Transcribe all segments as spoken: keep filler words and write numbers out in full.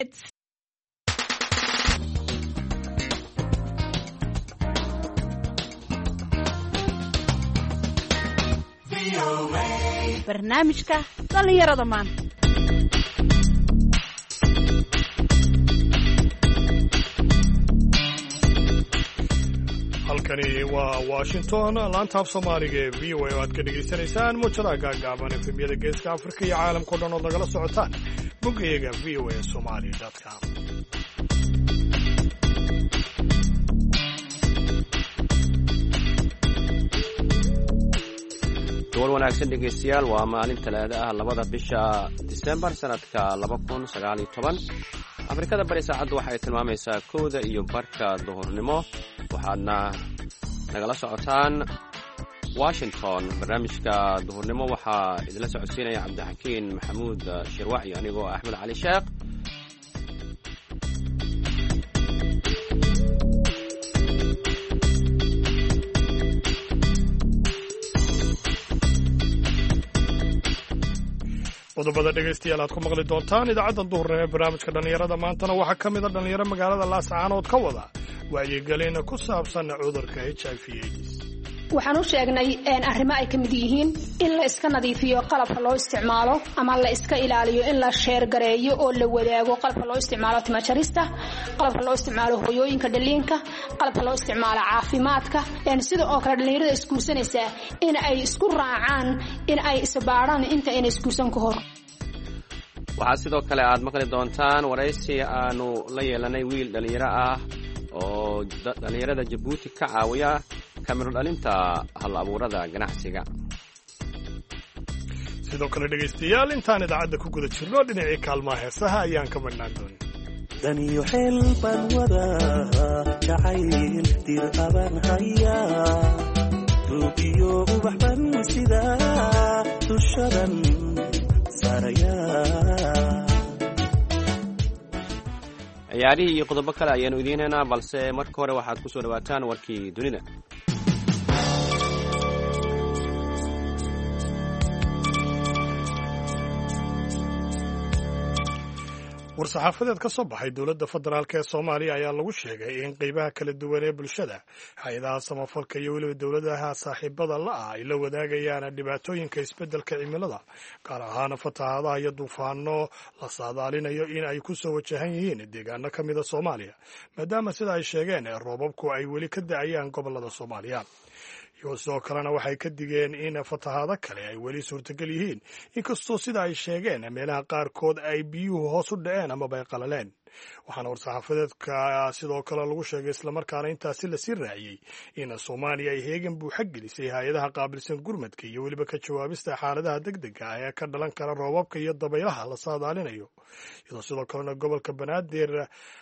barnaamijka dhalinyarada maanta. halkani waa washington, laanta af soomaaliga ee v o a oo aad ka dhegaysanaysaan muujadaha gaagaaban efemyada geeska afrika iyo caalamkao dhan ood nagala socotaan boggayaga v o a somali com. duwal wanaagsan dhegaystayaal, waa maalin talaado ah labada bisha disembar sanadka laba kun sagaal iyo toban. afrikada bari saacaddu waxay tilmaamaysaa kowda iyo barka duhurnimo. waxaadna nagala socotaan washington. barnaamijka duhurnimo waxaa idinla socodsiinaya cabdixakiin maxamuud shirwac iyo anigoo axmed cali sheekh. qodobada dhegaystayaal aad ku maqli doontaan idaacadda duhurnimo ee barnaamijka dhallinyarada maantana waxaa ka mid a dhallinyaro magaalada laascaanood ka wada wacyigelin ku saabsan cudurka h i v aids. waxaan u sheegnay arrimo ay ka mid yihiin in la iska nadiifiyo qalabka loo isticmaalo ama la iska ilaaliyo in la sheergareeyo oo la wadaago qalabka loo isticmaalo timajarista, qalabka loo isticmaalo hooyooyinka dhaliinka, qalabka loo isticmaalo caafimaadka. sida oo kale dhallinyarada isguursanaysaa in ay isku raacaan in ay isbaadhaan inta ayna isguursan ka hor. waxaa sidoo kale aad maqli doontaan waraysi aanu la yeelanay wiil dhallinyaro ah oo dhallinyarada jabuuti ka caawiya kamiro dhalinta hal abuurada ganacsiga. sidoo kale dhegaystayaal, intaan idaacadda ku guda jirno dhinacii kaalmaha heesaha ayaan ka madhnaan doonin. daniyo xeel baan wadaa jacayl dir abaan hayaa duugiyo ubax ban sidaa dushadan saarayaa. ciyaarihii iyo qodobo kale ayaanu idiin haynaa, balse marka hore waxaad ku soo dhawaataan warkii dunida. war-saxaafadeed ka soo baxay dowladda federaalk ee soomaaliya ayaa lagu sheegay in qeybaha kala duwan ee bulshada, hay-adaha samafalka iyo weliba dowladaha saaxiibada la-ah ay la wadaagayaan dhibaatooyinka isbeddelka cimilada, gaar ahaan fatahaadaha iyo duufaano la saadaalinayo in ay ku soo wajahan yihiin deegaano ka mida soomaaliya, maadaama sida ay sheegeen roobabku ay weli ka da-ayaan gobollada soomaaliya. iyo sidoo kalena waxay ka digeen in fatahaado kale ay weli suurtagal yihiin, inkastoo sida ay sheegeen meelaha qaarkood ay biyuhu hoos u dhaceen amaba ay qalaleen. waxaana war-saxaafadeedka sidoo kale lagu sheegay islamarkaana intaasi lasii raaciyey in soomaaliya ay heegan buuxa gelisay hay-adaha qaabilsan gurmadka iyo weliba ka jawaabista xaaladaha degdega ah ee ka dhalan kara roobabka iyo dabaylaha la saadaalinayo, iyadoo sidoo kalena gobolka banaadir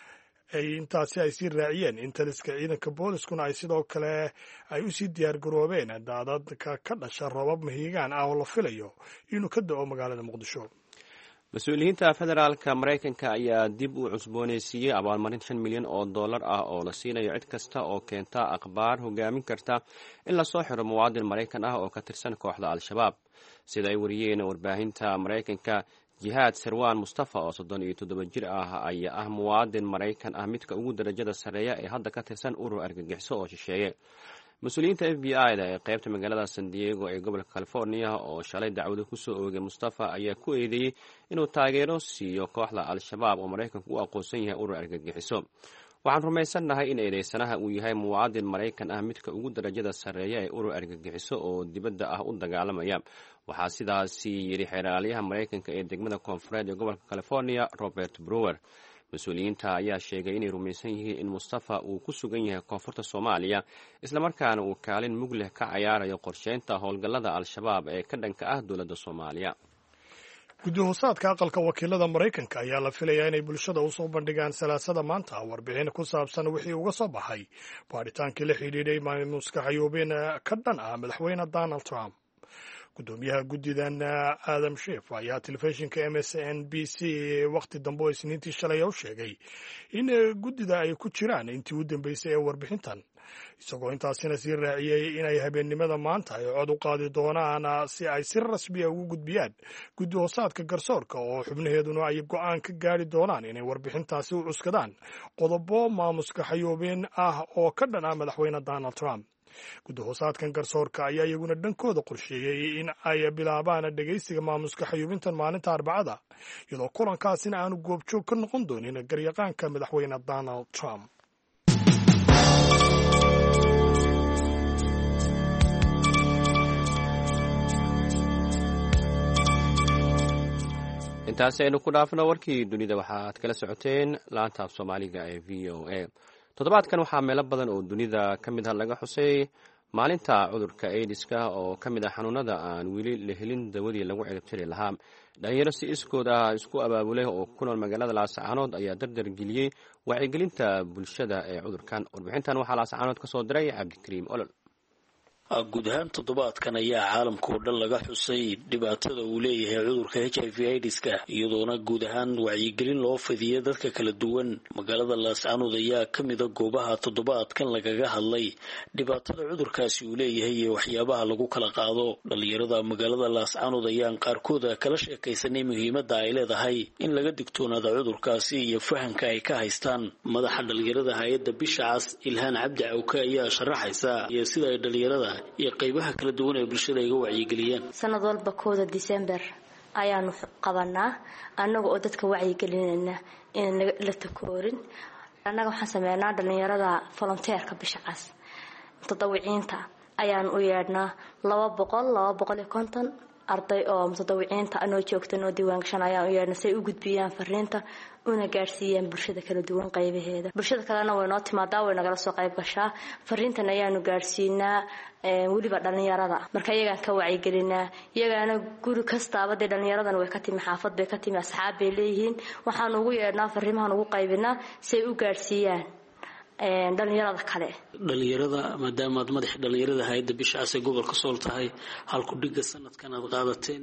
ay intaasi ay sii raaciyeen in taliska ciidanka booliskuna ay sidoo kale ay u sii diyaar garoobeen daadadka ka dhasha roobab mahiigaan ah oo la filayo inuu ka da-o magaalada muqdisho. mas-uuliyiinta federaalka maraykanka ayaa dib u cusboonaysiiyey abaalmarin shan milyan oo dollar ah oo la siinayo cid kasta oo keenta akhbaar hogaamin karta in lasoo xiro muwaadin maraykan ah oo ka tirsan kooxda al-shabaab. sida ay wariyeen warbaahinta maraykanka, jihaad sarwaan mustafa oo soddon iyo toddoba jir ah ayaa ah muwaadin maraykan ah midka ugu darajada sarreeya ee hadda ka tirsan urur argagixiso oo shisheeye. mas-uuliyiinta f b i da ee qaybta magaalada san diego ee gobolka california oo shalay dacwado kusoo oogay mustafa ayaa ku eedeeyey inuu taageero siiyo kooxda al-shabaab oo maraykanku u aqoonsan yahay urur argagixiso. waxaan rumaysannahay in eedeysanaha uu yahay muwaadin maraykan ah midka ugu darajada sarreeya ee urur argagixiso oo dibadda ah u dagaalamaya. waxaa sidaasi yidhi xeeraalyaha maraykanka ee degmada koonfureed ee gobolka california robert brewer. mas-uuliyiinta ayaa sheegay inay rumaysan yihiin in mustafa uu ku sugan yahay koonfurta soomaaliya, islamarkaana uu kaalin mug leh ka cayaarayo qorsheynta howlgallada al-shabaab ee ka dhanka ah dowladda soomaaliya. guddi-hoosaadka aqalka wakiilada maraykanka ayaa la filayaa inay bulshada usoo bandhigaan salaasada maanta warbixin ku saabsan wixii uga soo baxay baadhitaankii la xidhiidhay maamuuska xayuubin ka dhan ah madaxweyne donald trump. gudoomiyaha guddidan adam sheef ayaa telefishinka m s n b c wakhti dambe oo isniintii shalay u sheegay in guddida ay ku jiraan intii u dambeysay ee warbixintan, isagoo intaasina sii raaciyey inay habeennimada maanta ay cod u qaadi doonaan si ay si rasmiya ugu gudbiyaan guddi hoosaadka garsoorka oo xubnaheeduna ay go'aan ka gaari doonaan inay warbixintaasi u cuskadaan qodobo maamuska xayuubin ah oo ka dhan ah madaxweyne donald trump. guddi hoosaadkan garsoorka ayaa iyaguna dhankooda qorsheeyey in ay bilaabaan dhegaysiga maamuska xayuubintan maalinta arbacada, iyadoo kulankaasina aanu goobjoog ka noqon doonin garyaqaanka madaxweyne donald trump. intaasi aynu ku dhaafno warkii dunida waxaad kala socoteen laanta af soomaaliga ee v o a. toddobaadkan waxaa meelo badan oo dunida ka mid ah laga xusay maalinta cudurka aidiska oo ka mid ah xanuunada aan weli la helin dawadii lagu ciribtiri lahaa. dhalinyaro si iskood ah isku abaabulay oo ku nool magaalada laascaanood ayaa dardar geliyey wacyigelinta bulshada ee cudurkan. warbixintan waxaa laascaanood ka soo diray cabdikariim olol. guud ahaan toddobaadkan ayaa caalamka oo dhan laga xusay dhibaatada uu leeyahay cudurka h i v aidiska, iyadoona guud ahaan wacyigelin loo fidiyay dadka kala duwan. magaalada laascaanood ayaa ka mida goobaha toddobaadkan lagaga hadlay dhibaatada cudurkaasi uu leeyahay iyo waxyaabaha lagu kala qaado. dhalinyarada magaalada laascaanood ayaan qaarkooda kala sheekaysanay muhiimadda ay leedahay in laga digtoonaada cudurkaasi iyo fahamka ay ka haystaan. madaxa dhalinyarada hay-adda bisha cas ilhaan cabdi cawke ayaa sharaxaysa iyo sida ay dhalinyarada iyo qaybaha kala duwan ee bulshada iga wacyigeliyeen. sanad walba kooda December ayaanu qabanaa annaga oo dadka wacyigelinayna in la takoorin. annaga waxaan sameeynaa dhalinyarada volunteerka bisha cas tadawiciinta ayaan u yeedhnaa laba boqol laba boqol iyo konton arday oo mutadawiciinta anoo joogtan oo diiwaan gashan ayaan u yeedhnaa si ay u gudbiyaan fariinta una gaarsiiyaan bulshada kala duwan qaybaheeda. bulshada kalena way noo timaadaa, way nagala soo qayb gashaa. fariintan ayaanu gaarsiinaa weliba dhalinyarada marka iyagaan ka wacyigelinaa. iyagaana guri kastaaba dee dhalinyaradan way ka timi, xaafad bay ka timi, asxaab bay leeyihiin. waxaan ugu yeedhnaa fariimahan ugu qaybinaa si ay u gaarsiiyaan dhalinyarada kale. dhalinyarada maadaama aad madax dhalinyarada hay-adda bisha cas ee gobolka sool tahay, halkudhiga sanadkan aad qaadateen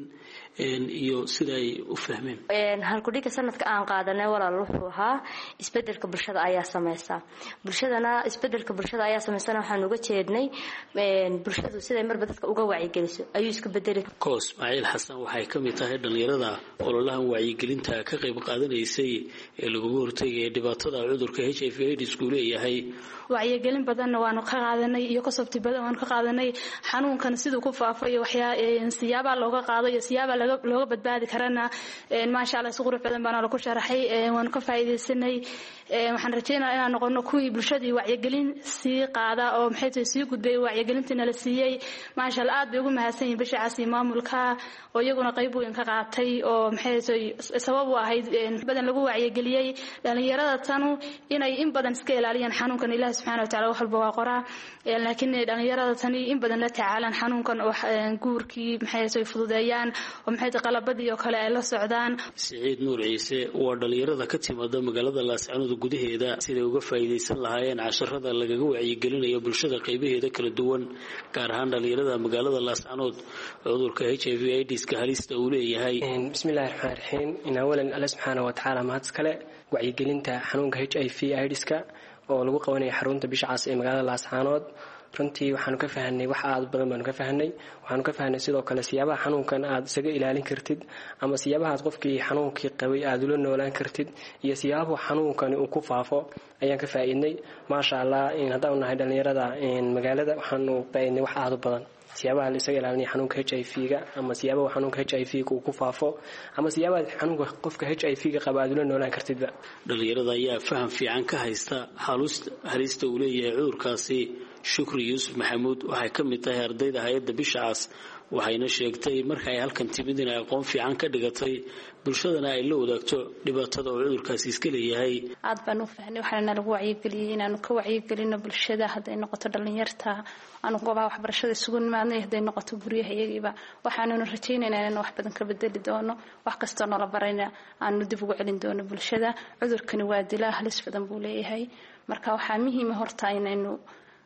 iyo sida ay u fahmeen. halkudhiga sanadka aan qaadanay walaal wuxuu ahaa isbedelka bulshada ayaa sameysa. bulshadana isbedelka bulshada ayaa sameysana waxaan uga jeednay bulshadu siday marba dadka uga wacyigeliso ayuu isku bedeli. koos Ismaaciil Xasan waxay ka mid tahay dhalinyarada ololahan wacyigelinta ka qayb qaadanaysay ee lagu hortagay dhibaatada cudurka H I V AIDS ku leeyahay. wacyigelin badanna waanu ka qaadanay iyo kasabti badan waanu ka qaadanay xanuunkan sidoo ku faafay waxyaa siyaaba looga qaado iyo siyaaba looga badbaadi karana ma sha Allah si qurux badan baan la ku sharaxay waan ka faa'iideysanay. waxaan rajaynayaa inaan noqono kuwii bulshadii wacyigelin sii qaada oo maxay tahay sii gudbay wacyigelintina la siiyay. ma sha Allah aad bay ugu mahadsan yihiin bisha cas maamulka oo iyaguna qayb weyn ka qaatay oo maxay tahay sabab u ahayd badan lagu wacyigeliyay dhalinyarada tanu inay in badan iska ilaaliyaan xanuunkan. Ilaahay subhanahu wa ta'ala wax walba waa qoraa, laakiin dhalinyarada tani in badan la tacaalan xanuunkan oo guurkii maxay tahay fududeeyaan oo maxay tahay qalabadii oo kale ay la socdaan. Saciid Nuur Ciise waa dhalinyarada ka timada magaalada Laascaanood gudaheeda siday uga faa'iideysan lahaayeen casharada lagaga wacyigelinayo bulshada qaybaheeda kala duwan, gaar ahaan dhalinyarada magaalada Laascaanood cudurka H I V AIDS ka halista uu leeyahay. bismillaahir rahmaanir rahiim. in awalan Allah subhanahu wa ta'ala mahad kale wacyigelinta xanuunka H I V AIDS ka oo lagu qabanay xarunta bisha cas ee magaalada Laascaanood. runtii waxaanu ka fahanay wax aad badan baanu ka fahanay. waxaanu ka fahanay sidoo kale siyaabaha xanuunkan aad isaga ilaalin kartid ama siyaabaha qofkii xanuunkii qabay aad ula noolaan kartid iyo siyaabaha xanuunkan uu ku faafo ayaan ka faa'iidnay. ma sha Allah in hadaan nahay dhalinyarada in magaalada waxaanu faa'iidnay wax aad badan siyaabaha la isaga ilaalinayo xanuunka H I V ga ama siyaabaha xanuunka H I V ga uu ku faafo ama siyaabaha xanuunka qofka H I V ga qaba aad ula noolaan kartidba. dhalinyarada ayaa faham fiican ka haysta halista uu leeyahay cudurkaasi. Shukri Yuusuf Maxamuud waxay ka mid tahay ardayda hay'adda bisha cas, waxayna sheegtay marka ay halkan timid in ay aqoon fiican ka dhigatay bulshadana ay la wadaagto dhibaatada uu cudurkaasi iska leeyahay. aad baan u fahnay waxaana lagu wacyigeliyay inaanu ka wacyigelino bulshada haday noqoto dhalinyarta aanu goobaha waxbarashada isugu nimaadnay haday noqoto guryaha iyagiiba. waxaanu rajaynaynaa inaan wax badan ka bedeli doono, wax kasta oo la barayna aanu dib ugu celin doono bulshada. cudurkani waa dilaa halis badan buu leeyahay, marka waxaa muhiim ah horta inaynu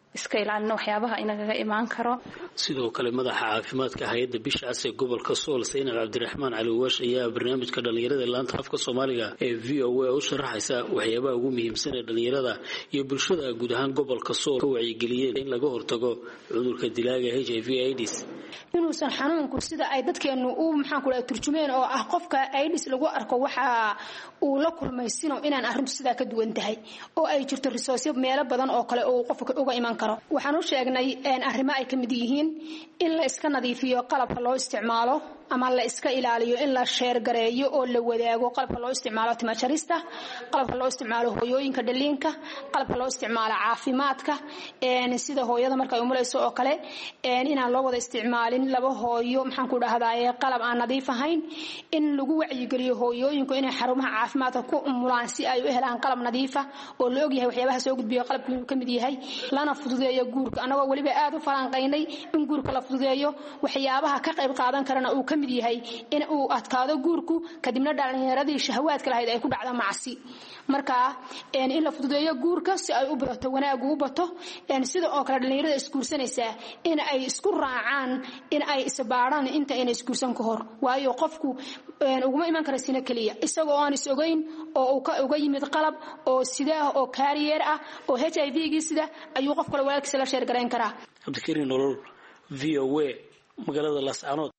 iska ilaalino waxyaabaha inagaga imaan karo. sidoo kale madaxa caafimaadka hay'adda bisha cas ee gobolka Sool Saynaab Cabdiraxmaan Cali Waash ayaa barnaamijka dhalinyarada laanta afka Soomaaliga ee V O A u sharaxaysa waxyaabaha ugu muhiimsan ee dhalinyarada iyo bulshada guud ahaan gobolka Sool ka wacyigeliyeen in laga hortago cudurka dilaaga H I V AIDS. inuusan xanuunku sida ay dadkeenu u maxaan ku leeyahay turjumeen oo ah qofka AIDS lagu arko waxa uu la kulmaysino inaan arrintu sida ka duwan tahay oo ay jirto resource meelo badan oo kale oo qofka uga iman karo. waxaan u sheegnay in arrimo ay ka mid yihiin in la iska nadiifiyo qalabka loo isticmaalo ama la iska ilaaliyo in la sheer gareeyo oo la wadaago qalabka loo isticmaalo timo jarista, qalabka loo isticmaalo hooyooyinka dhaliinka, qalabka loo isticmaalo caafimaadka een sida hooyada marka ay umuleyso oo kale een inaan loo wada isticmaalin laba hooyo maxaan ku dhahdaa qalab aan nadiif ahayn, in lagu wacyigeliyo hooyooyinku inay xarumaha caafimaadka ku umulaan si ay u helaan qalab nadiif ah oo la og yahay waxyaabaha soo gudbiyo qalabku ka mid yahay, lana fududeeyo guurka. anagoo waliba aad u falanqaynay in guurka la fududeeyo waxyaabaha ka qayb qaadan karana uu ka mid yahay in uu adkaado guurku kadibna dhalinyaradii shahwaadka lahayd ay ku dhacdo macsi. marka een in la fududeeyo guurka si ay u barato wanaag u bato een sida oo kale dhalinyarada iskuursanaysa in ay isku raacaan in ay isbaaraan inta inay iskuursan ka hor, waayo qofku een ugu iman kara sina kaliya isagoo aan is ogeyn oo uu ka uga yimid qalab oo sida oo career ah oo H I V-gi sida ayuu qof kale walaalkiisa la sheer gareyn karaa. Cabdikariin Nolol, V O A, magaalada Laascaanood.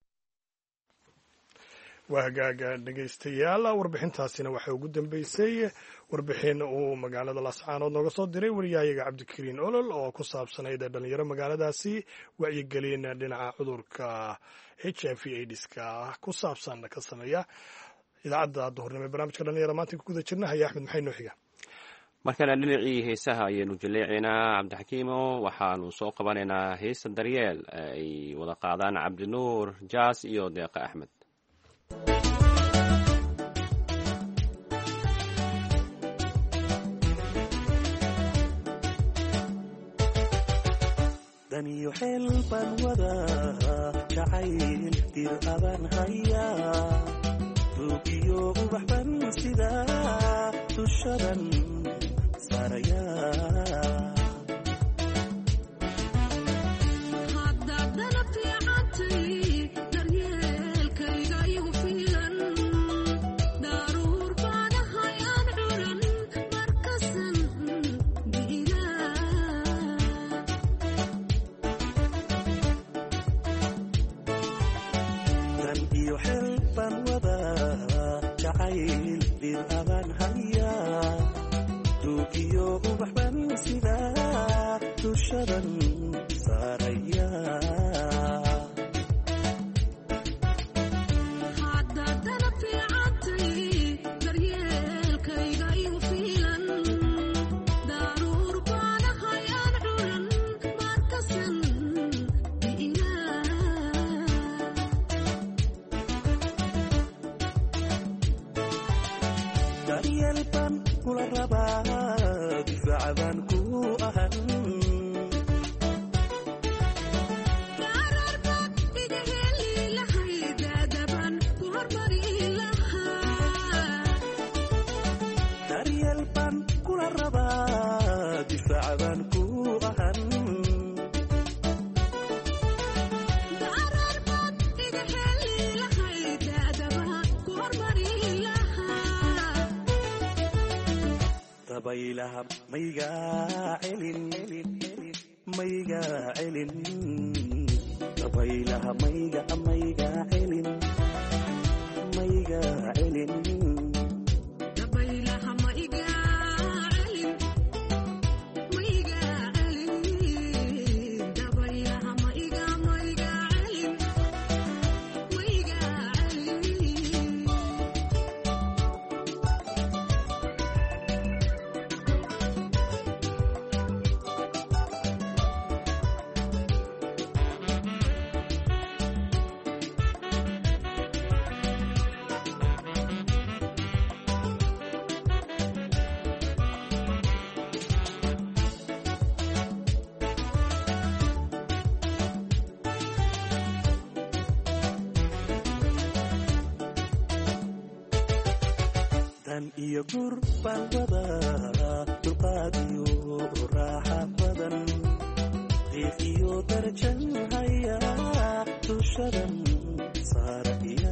waa hagaaga dhegaystayaal warbixintaasina waxay ugu dambeysay warbixin uu magaalada Laascaanood nooga soo diray wariyahayaga Cabdikariin Olol oo ku saabsanayd dhalinyaro magaaladaasi wacyigelin dhinaca cudurka H I V AIDS-ka ku saabsan ka sameeya. idaacadda duhurnimo ee barnaamijka dhalinyarada maanta ku guda jirna haya Axmed maxay noo xiga. markana dhinacii heesaha ayaynu jaleecinaa cabdixakiimo waxaanu soo qabanaynaa heesta daryeel ay wada qaadaan cabdinuur jaas iyo deeqa axmed. daniyo xeel baan wadaa jacayl dir aban hayaa duugiyo ubax ban sidaa dushadan saarayaa daniyo gurbaan wadaa dulqaad iyo raaxa badan qiiq iyo darajan hayaa dushadan saaraya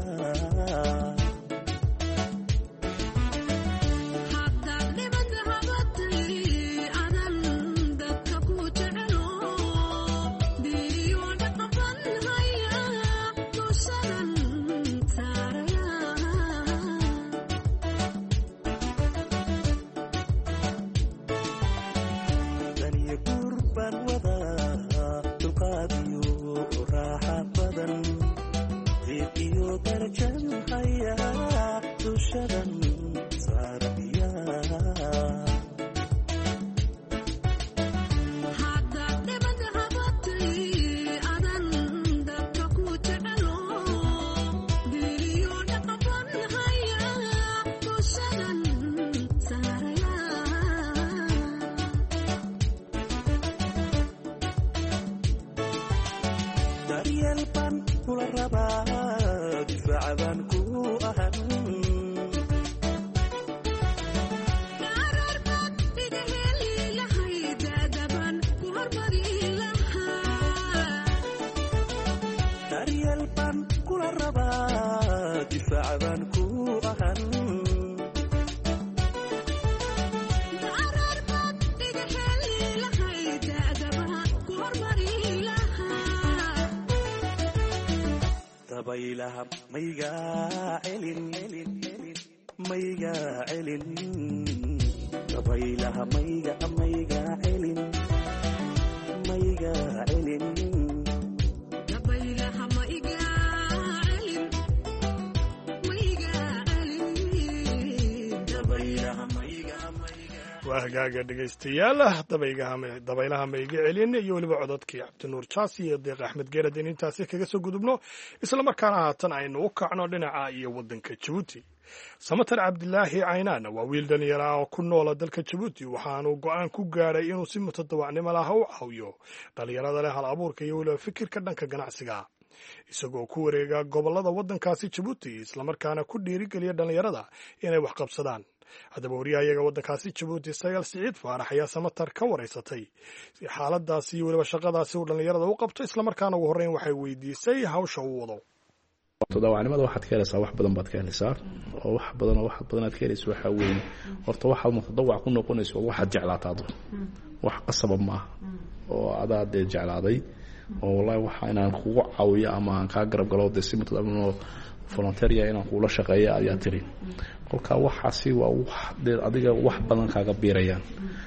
waa hagaaga dhegaystayaal dabaylaha ma iga celin iyo weliba cododkii cabdinuur jaas iyo deeq axmed geeradin intaasi kaga soo gudubno islamarkaana haatan aynu u kacno dhinaca iyo waddanka jabuuti samatar cabdilaahi caynaan waa wiil dhalinyaro ah oo ku noola dalka jabuuti waxaanuu go'aan ku gaadhay inuu si mutadawacnimo laha u caawiyo dhalinyarada leh hal abuurka iyo weliba fikirka dhanka ganacsiga isagoo ku wareega gobollada waddankaasi jabuuti islamarkaana ku dhiirigeliya dhalinyarada inay wax qabsadaan haddaba wariyahayaga waddankaasi jabuuti sagaal siciid faarax ayaa samatar ka waraysatay xaaladaasi iyo weliba shaqadaasi uu dhallinyarada u qabto islamarkaana ugu horreyn waxay weydiisay hawsha uu wado. mutadawacnimada waxaad ka helaysaa wax badan baad ka helaysaa oo wax badan oo wax badan aad ka helaysaa waxa weeye horta waxaad mutadawac ku noqonayso waxaad jeclaataado wax qasab ma oo adaa de jeclaaday oo wallahi waxa inaan kugu caawiyo ama aan ka garab galo de si mutadawacnimo volunteer inaan kula shaqeeyo ayaa tiri kolka waxaasi waa wax adiga wax badan kaaga biirayaan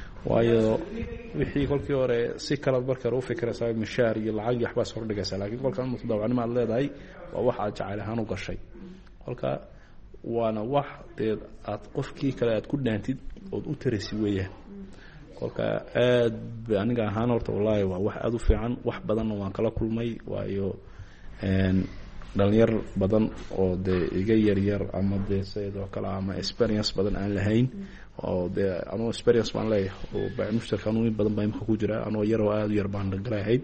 waayo wixii kolkii hore si kala barkar u fikiraysaa mishaar iyo lacag waxba soo dhigaysaa laakiin kolka mutadawacnimo aad leedahay waa wax aad jacayl ahaan u gashay kolka waana wax dee aad qofkii kale aad ku dhaantid ood u taraysi weeyaan kolka aad aniga ahaan horta wallahi waa wax aad u fiican wax badanna waan kala kulmay waayo een dhalinyar badan oo dee iga yaryar ama dee sidoo kale ama experience badan aan lahayn oo dee anoo experience baan leeyahay oo baa mushtarka anuu badan baa imka ku jira anoo yar oo aad u yar baan galahay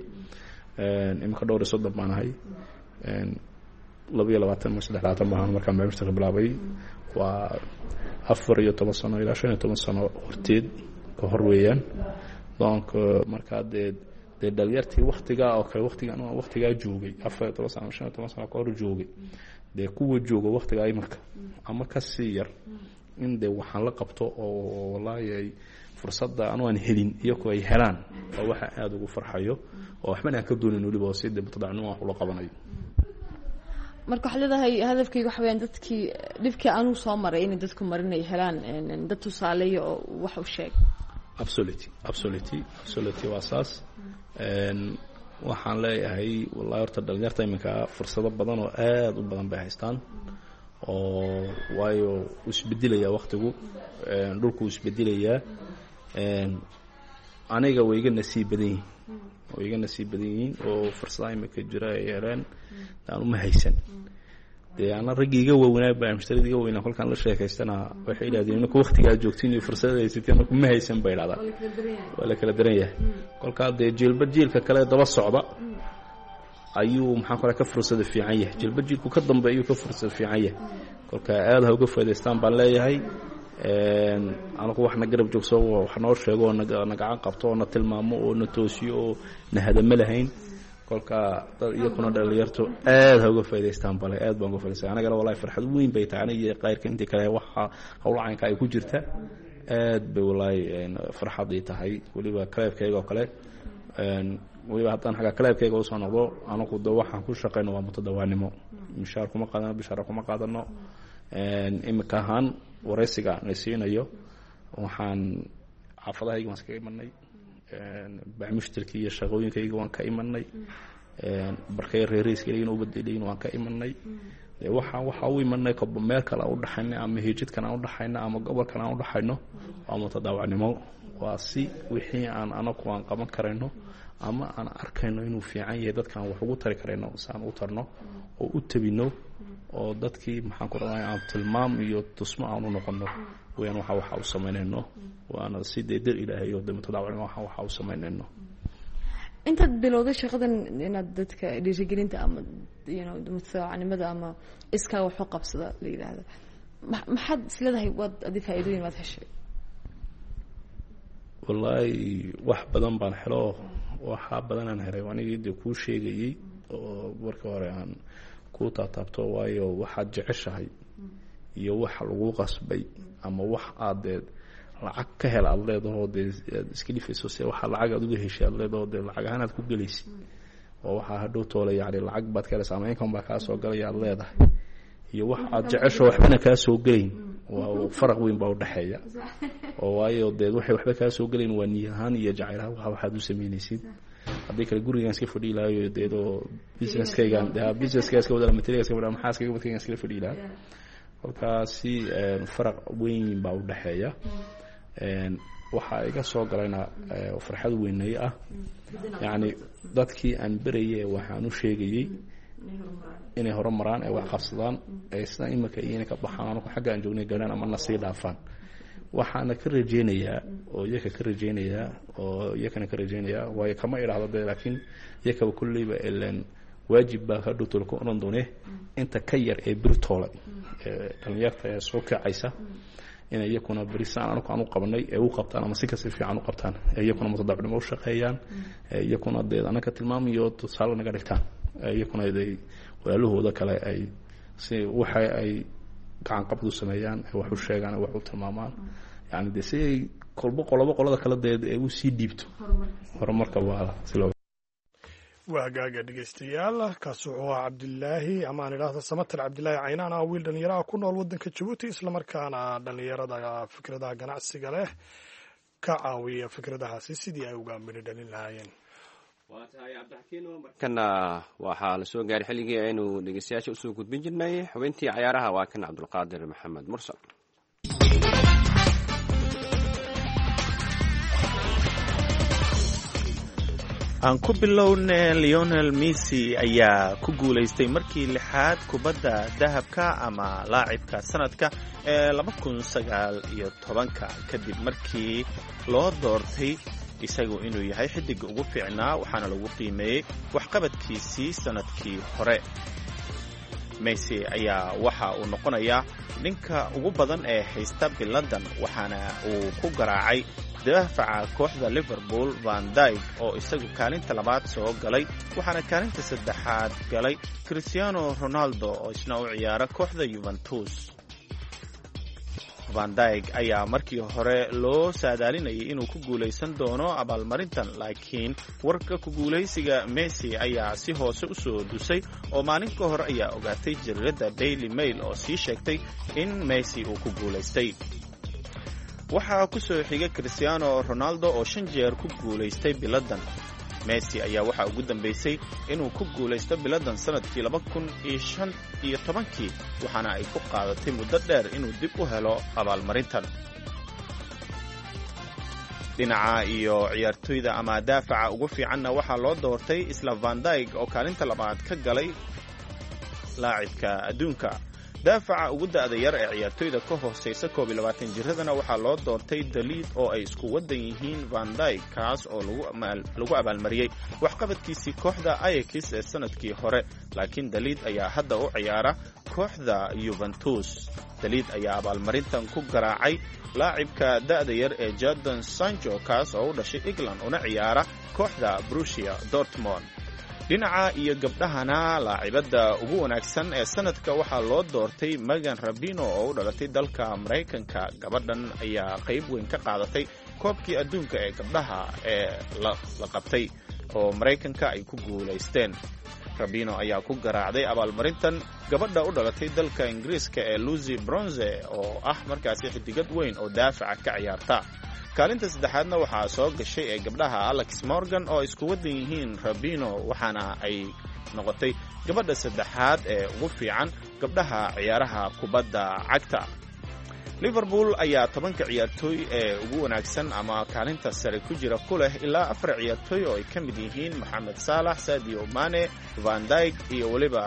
een imka dhowr sodon baan ahay een laba iyo labaatan ama saddex iyo labaatan baan markaan baa mushtarka bilaabay waa afar iyo toban sano ilaa shan iyo toban sano horteed ka hor weeyaan donc markaa dee dee dhalinyartii waqtiga oo kale waqtiga anoo waqtiga joogay afar iyo toban sano shan iyo toban sano ka hor joogay dee kuwa jooga waqtiga ay marka ama ka sii yar in dee waxaan la qabto oo wallahi ay fursadda anoo aan helin iyo kuwa ay helaan oo waxa aad ugu farxayo oo waxba aan ka doonin waliba oo si dib tadacnimo wax loo qabanayo marka waxa leedahay hadafkayga waxa weeyaan dadkii dhibkii aanu soo maray in dadku marinay helaan dad tusaaleeyo oo wax u sheeg absolutely absolutely absolutely wasaas een waxaan leeyahay wallahi horta dhalinyarta iminka fursado badan oo aad u badan bay haystaan oo waayo isbeddelaya waqtigu een dhulku isbeddelaya een aniga way iga nasiib badan yihiin oo iga nasiib badan yihiin oo fursado iminka jira ay helaan aan uma haysan dee ana ragiga waaweynaa baa mushtariga weynaa kolkaan la sheekaystana waxay ilaahdeen inuu waqtiga joogtiin iyo fursada ay siteen kuma haysan bay dhacdaa wala kala daran yahay kolka dee jilba jiilka kale daba socda ayuu maxaa kale ka fursada fiican yahay jilba jiilku ka dambeeyo ka fursada fiican yahay kolka aad ha uga faa'iideystaan baan leeyahay anagu wax na garab joogso wax noo sheego oo na gacan qabto oo na tilmaamo oo na toosiyo oo na hadama lahayn kolka dad iyakuna dhalinyarto aad ha uga faa'iideystaan bale aad baan uga faa'iideystay anagana wallahi farxad weyn bay tahay aniga qayrka intii kale waxa hawlaanka ay ku jirta aad bay wallahi farxad ay tahay waliba kaleebkayga oo kale waliba haddaan xaga kaleebkayga oo soo noqdo anagu dad waxaan ku shaqeyno waa mutadawaanimo mishaar kuma qaadano bishaar kuma qaadano imika ahaan wareysiga la siinayo waxaan xaafadahayga waan iskaga imanay bacmushtarkii iyo shaqooyinkayga waan ka imanay barkay reereyskayga u badalayn waan ka imanay waxa waxa u imanay ka meel kale u dhaxayna ama hijidkan u dhaxayna ama gobolkan u dhaxayno waa mutadawaanimo waa si wixii aan anagu aan qaban karayno ama aan arkayno inuu fiican yahay dadkan wax ugu tari karayno saan u tarno oo u tabino oo dadkii maxaan ku raacay aan tilmaam iyo tusmo aan u noqono wayaan waxa waxa u sameynayno waana si deedar ilaahay oo mutadawaanimo waxa waxa u sameynayno inta bilowday shaqadan inaad dadka dhiirigelinta ama you know mutadawaanimada ama iska wax u qabsada la yiraahdo maxaad isleedahay wad adi faa'iidooyin waad heshay wallahi wax badan baan helo waxa badan aan helay wanigii dib ku sheegayay oo warka hore aan ku taabto waayo waxa jeceshahay iyo waxa lagu qasbay ama wax aad lacag ka hel aad leedahay oo iska dhifayso si waxa lacag aad uga heshay aad leedahay lacag ahaan aad ku galaysid oo waxa hadhow toolay yaani lacag baad kala saameyn baa ka soo galay aad leedahay iyo wax aad jecesho waxna ka soo galeyn waa farq weyn baa u dhaxeeya oo waayo deed waxay waxba ka soo galeyn waa niyahan iyo jacaylaha waxa waxaad u sameynaysid haddii kale gurigan iska fadhi ilaayo deedo businesskaygan daa businesskayga wada materialska wada maxaa iska wada iska fadhi ilaa halkaasi farq weyn baa u dhaxeeya een waxa iga soo galayna farxad weynay ah yaani dadkii aan barayay waxaan u sheegayay inay horumaraan ay wax qabsadaan ay sida imika iyana ka baxaan ku xagga aan joognay garan ama nasiib dhaafaan waxaana ka rajeynayaa oo iyaga ka rajeynayaa oo iyaga ka rajeynayaa way kama iraahdo laakiin iyaga kulliba ilaan waajib baa ka dhigto ku oran doone inta ka yar ee birtoola ee dhalinyarta ee soo kacaysa inay iyakuna barisan anu kaanu qabanay ee u qabtaan ama si ka si fiican u qabtaan iyakuna mutadawaanimo u shaqeeyaan iyakuna deed anaka tilmaamiyo tusaale naga dhigtaan iyakuna ay walaalahooda kale ay si waxa ay gacan qabad u sameeyaan wax u sheegaan wax u tilmaamaan yaani de si kolba qolaba qolada kala deed ee u sii dhiibto horumarka waa si loo waagaaga dhegeystayaal kaas wuxuu ahaa cabdilaahi ama aan idhaahdo samatar cabdilaahi caynaan ah wiil dhalinyaraha ku nool waddanka jabuuti islamarkaana dhalinyarada fikradaha ganacsiga leh ka caawiya fikradahaasi sidii ay uga midho dhalin lahaayeen waa tahay cabdixakiino markana waxaa la soo gaaray xilligii aynu dhegeystayaasha usoo gudbin jirnay xubintii cayaaraha waa kan cabdulqaadir maxamed mursal aan ku bilowne Lionel Messi ayaa ku guulaystay markii lixaad kubadda dahabka ama laacibka sanadka ee laba kun sagaal iyo tobanka kadib markii loo doortay isagu inuu yahay xidiga ugu fiicnaa waxaana lagu qiimeeyey waxqabadkiisii sanadkii hore. Messi ayaa waxa uu noqonayaa ninka ugu badan ee haysta biladan waxaana uu ku garaacay daafaca kooxda Liverpool Van Dijk oo isagu kaalinta labaad soo galay waxaana kaalinta saddexaad galay Cristiano Ronaldo oo isna u ciyaara kooxda Juventus. Van Dijk ayaa markii hore loo saadaalinayay inuu ku guuleysan doono abaalmarintan laakiin warka ku guuleysiga Messi ayaa si hoose u soo dusay oo maalin ka hor ayaa ogaatay jaridda Daily Mail oo sii sheegtay in Messi uu ku guuleystay. waxaa ku soo xigay Cristiano Ronaldo oo shan jeer ku guuleystay biladan. Messi ayaa waxa ugu dambeysay inuu ku guuleysto biladan sanadkii laba kun iyo shan iyo tobankii waxaana ay ku qaadatay muddo dheer inuu dib u helo abaalmarintan. dhinaca iyo ciyaartoyda ama daafaca ugu fiicanna waxaa loo doortay isla Van Dijk oo kaalinta labaad ka galay laacibka adduunka. daafaca ugu da'da yar ee ciyaartoyda ka hooseysa koob iyo labaatan jiradana waxaa loo doortay Dalit oo ay isku wadan yihiin Van Dijk kaas oo lagu lagu abaalmariyay waxqabadkiisii kooxda Ajax ee sanadkii hore laakiin Dalit ayaa hadda u ciyaara kooxda yuventus. daliid ayaa abaalmarintan ku garaacay laacibka da'da yar ee jadon sancho kaas oo u dhashay england una ciyaara kooxda Borussia Dortmund. dhinaca iyo gabdhahana laacibada ugu wanaagsan ee sanadka waxaa loo doortay Megan Rapinoe oo u dhalatay dalka Mareykanka. gabadhan ayaa qayb weyn ka qaadatay koobkii adduunka ee gabdhaha ee la qabtay oo Mareykanka ay ku guulaysteen. Rapinoe ayaa ku garaacday abaalmarintan gabadha u dhalatay dalka Ingiriiska ee Lucy Bronze oo ah markaasi xidigad weyn oo daafaca ka ciyaarta. kaalinta saddexaadna waxaa soo gashay ee gabdhaha Alex Morgan oo isku wadan yihiin Rapinoe, waxaana ay noqotay gabadha saddexaad ee ugu fiican gabdhaha ciyaaraha kubadda cagta. Liverpool ayaa tobanka ciyaartooy ee ugu wanaagsan ama kaalinta sare ku jira ku leh ilaa afar ciyaartooy oo ay ka mid yihiin Mohamed Salah, Sadio Mane, Van Dijk iyo waliba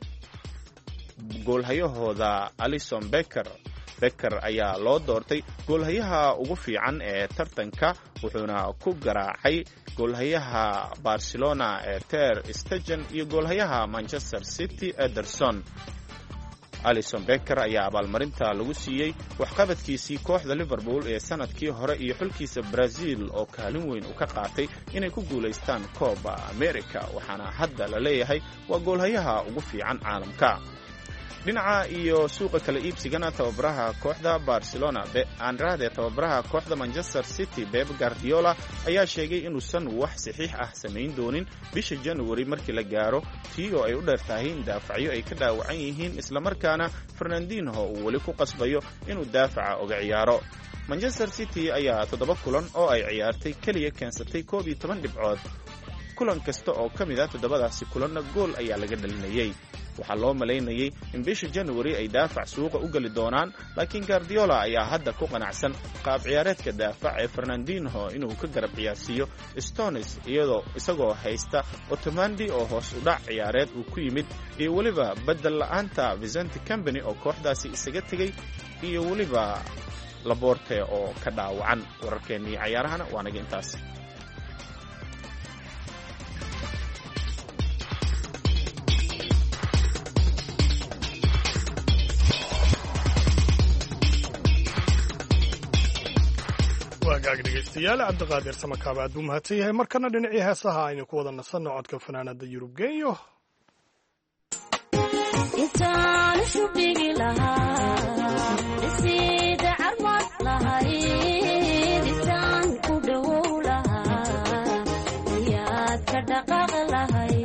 goolhayahooda Alisson Becker. Becker ayaa loo doortay goolhayaha ugu fiican ee tartanka, wuxuuna ku garaacay goolhayaha Barcelona ee Ter Stegen iyo goolhayaha Manchester City Ederson. Alisson Becker ayaa abaalmarinta lagu siiyey waxqabadkiisii kooxda Liverpool ee sanadkii hore iyo xulkiisa Brazil oo kaalin weyn u ka qaatay inay ku guulaystaan Copa America, waxaana hadda la leeyahay waa goolhayaha ugu fiican caalamka. dhinaca iyo suuqa kala iibsigana tababaraha kooxda Barcelona Andrade tababaraha kooxda Manchester City Pep Guardiola ayaa sheegay inuusan wax saxiix ah samayn doonin bisha January markii la gaaro, tii oo ay u dheertahay in daafacyo ay ka dhaawacan yihiin isla markaana Fernandinho uu wali ku qasbayo inuu daafaca uga ciyaaro. Manchester City ayaa toddoba kulan oo ay ciyaartay kaliya keensatay koob iyo toban dhibcood. kulan kasta oo ka mid ah toddobadaasi kulanna gool ayaa laga dhalinayay. waxaa loo malaynayay in bisha January ay daafac suuqa u gali doonaan, laakiin Guardiola ayaa hadda ku qanacsan qaab ciyaareedka daafac ee Fernandinho inuu ka garab ciyaarsiiyo Stones iyadoo isagoo haysta Otamendi oo hoos u dhac ciyaareed uu ku yimid iyo waliba badal la'aanta Vicente Company oo kooxdaasi isaga tagay iyo waliba Laporte oo ka dhaawacan. wararkeennii ciyaarahana waa naga intaas. waagaag dhegaystayaal cabdiqaadir samakaaba aad buu mahadsan yahay. markana dhinacii heesaha aynu ku wada nasanno codka fanaanada Yurub Genyo. intaan shubigi lahaa sida carmad lahayd intaan ku dhowow lahaa yaad ka dhaqaaq lahayd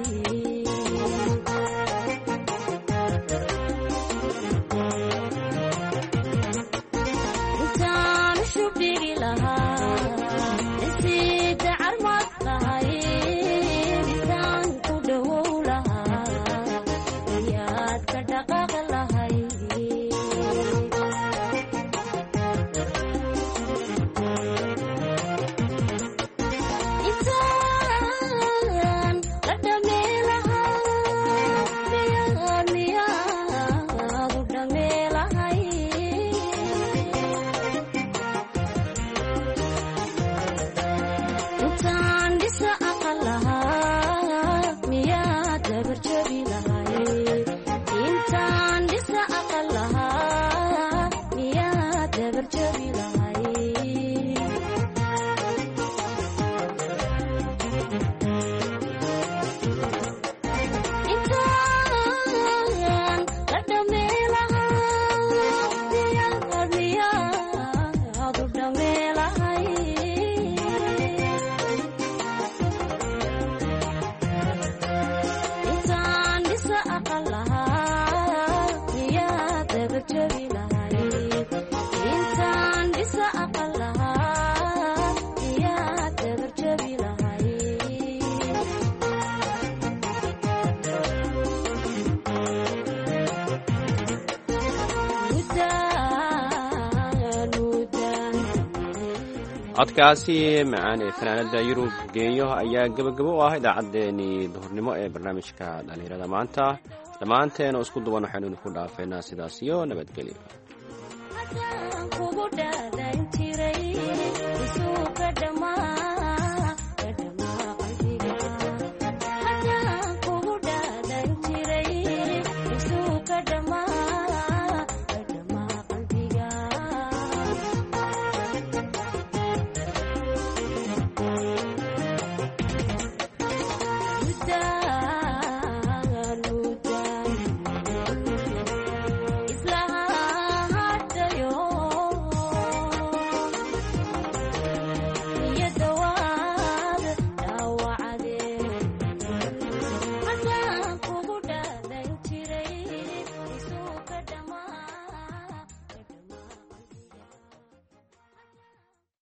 codkaasi macaan ee fanaanada Yurub Genyo ayaa gabagabo u ah idaacaddeenii duhurnimo ee barnaamijka dhalinyarada maanta. dhammaanteen oo isku duwan waxaynu ku dhaafeynaa sidaas iyo nabadgelyo.